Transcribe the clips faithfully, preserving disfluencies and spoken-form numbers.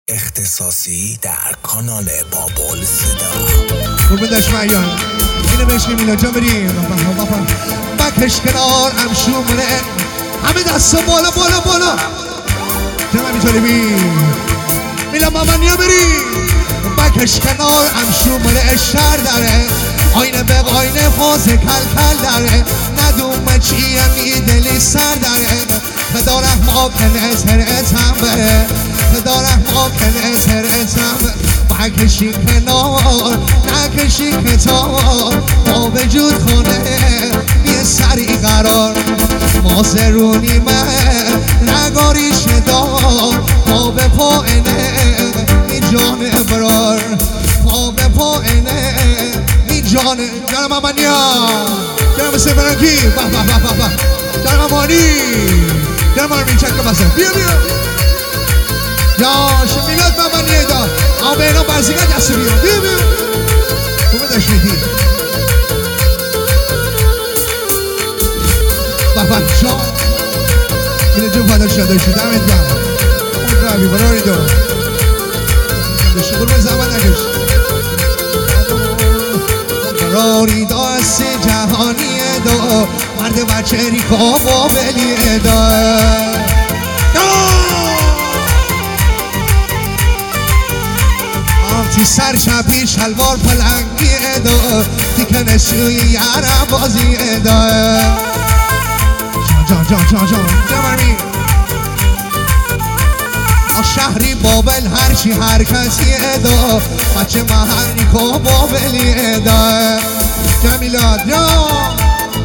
اختصاصی در کانال بابل صدا. قربون دشمعیان اینه بهش میلا جا بریم بکش کنار امشومره همه دستا بالا بالا بالا جنب همینطوری بیم میلا مامانیا بریم بکش کنار امشومره شر داره آینه به آینه فاز کل کل داره ندومه چیه می دلی سر داره خدا رحمه کنه ترتم بره خدا رحمه کنه ترتم بره بکشی کنار نکشی کتار با وجود خونه یه سری قرار ما زرونی من نگاریش دار ما به پاینه می جانه برار ما به پاینه می جانه جانم امانیا جانم سفرنگی به به به به به جانم امانی جانم امانی چکه بسه بیا بیا یا شمیلات مامانیه دار اما به اینا برزیگه دست بیا بیا بیا تو داشت میدی بابا جان اینه جون فدر شده شده دمت گرم اون روی برای دو شکر به زمان نکش براری داست جهانیه دو مرد بچه ریکا بابلیه دو تی سر شبی شلوار پلنگی دو تیکن شوی یارم بازی دو جان جان جان جان جان شهری بابل هرچی هر کسی دو بچه محلی کو بابلی دو جمیلات جان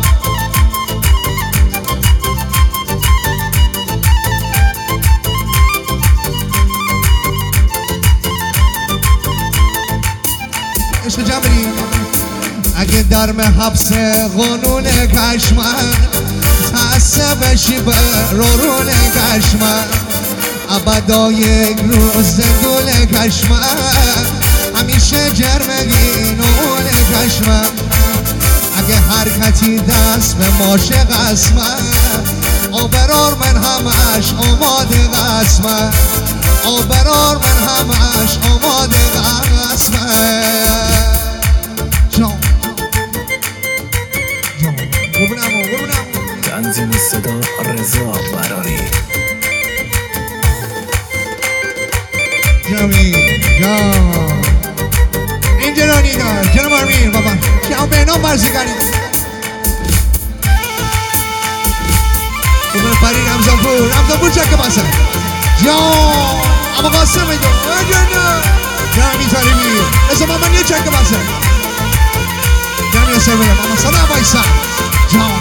عشق جمعی اگه درم حبس قانون کشمن تحصه بشی به رورون کشمن ابدا یک روز زندون کشمن همیشه جرمگینون کشمن اگه حرکتی دست به ماشه قسمن آبرار من همش آماده قسمن آبرار من همش آماده قسمن جان جان قربونم قربونم تنظیم صدا رضا براری جامی جان این جنانی دار جنم آرمین بابا شما به نام برزیگانی قربون پری رمزانپور رمزانپور چکه باسه جان اما قاسم ایدو جانا جامی تاریمی ازا ماما نیه چکه باسه جامی اصلا بگم اما صدا بایسا جان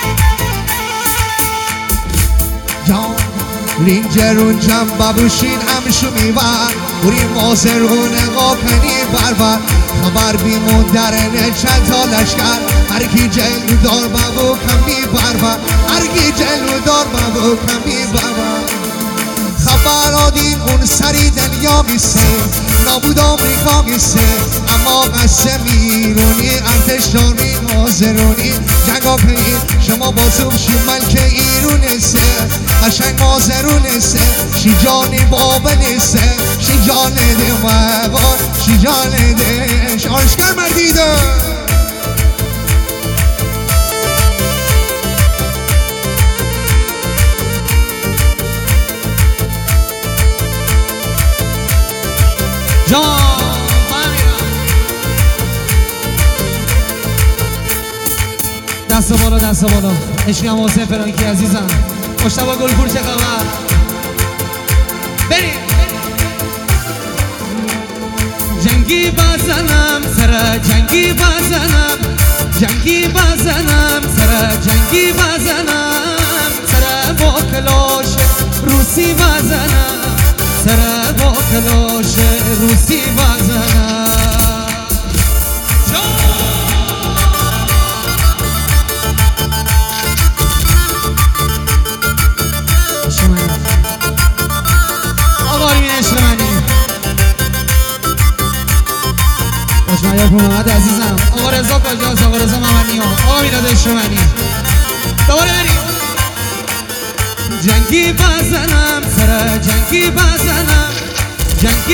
جان رینجرون جم بابوشین همشو میبر بوریم مازرون قاپنی بربر خبر بیمون درنه چند تا لشکر هرکی جلو دار بابو کم میبربر هرکی جلو دار بابو کم میبربر خبر آدین اون سری دنیا میسه نابود آمریکا میسه اما قصه میرونی ارتشداری مازرونی جنگا پهی شما بازم شی ملک ایرونسه قشنگ مازرونسه شی جانی بابلسه شی جانه ده مبار شی جانه ده شارشگر مردیده جان دست بالا دست بالا عشقم حسین فرانکی عزیزم مشتبه گلپور چه خبر بریم جنگی بزنم سر جنگی بزنم جنگی بزنم سر جنگی بزنم سر با کلاش روسی بزنم سر با کلاش روسی بزنم آقایون عشق منی خوشمایه محمد عزیزم آقا رضا کجاست آقا رضا ممنی ها آقا میلاد عشق منی دوباره بریم جنگی بزنم سر جنگی بزنم جنگی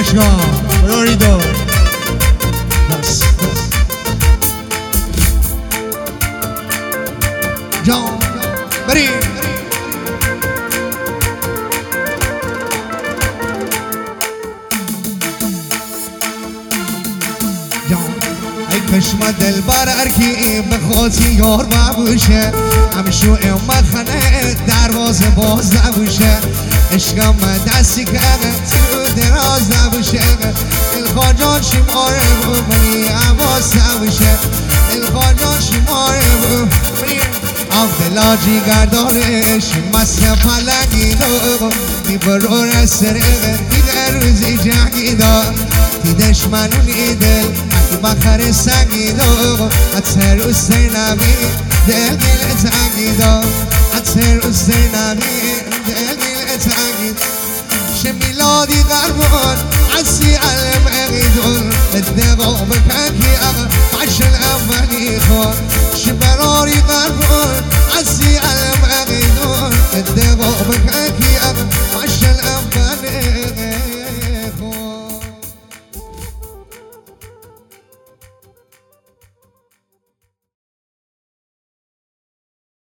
عشقا روریدو بس بس جان بریم کشم دل بر ارکی به خاطی یار ببوشه همشو اما خانه دروازه باز نبوشه عشقم دستی که تو دراز نبوشه دلخواه جان شماره بود منی عواز نبوشه دلخواه جان شماره بود منی عبدالله جیگر دارش مست پلنگی دو میبرو رسره دیده روزی جنگی دار دیدش منو میدل بخر سنگی دو اتر اوسته نمی دل دل تنگی دو اتر اوسته نمی دل دل تنگی شه میلادی قربان